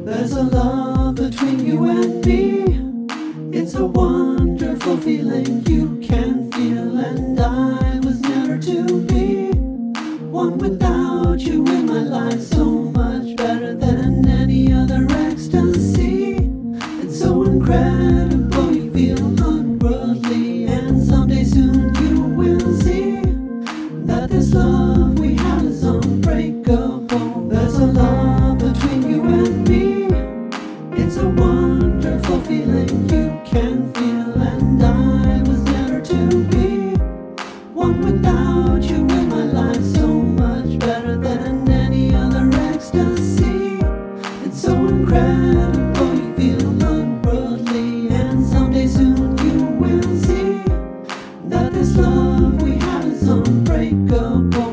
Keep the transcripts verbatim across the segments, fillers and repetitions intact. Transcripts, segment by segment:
There's a love between you and me. It's a wonderful feeling you can feel, and I was never to be one without you in my life. So much better than any other ecstasy. It's so incredible, you feel unworldly, and someday soon you will see that this love we have is unbreakable. There's a love between you and me. It's a wonderful feeling you can feel, and I was never to be one without you in my life. So much better than any other ecstasy. It's so incredible, you feel unworldly, and someday soon you will see that this love we have is unbreakable.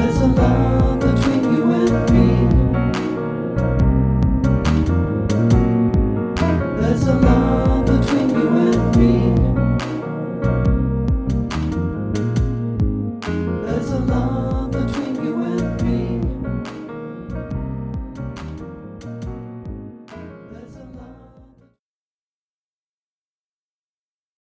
There's a love between you and me. There's a love.